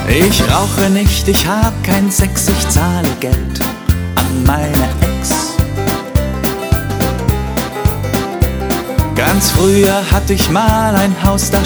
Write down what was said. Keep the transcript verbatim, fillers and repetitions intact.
Ich rauche nicht, ich hab kein Sex, ich zahle Geld an meine Ex. Ganz früher hatte ich mal ein Haus, da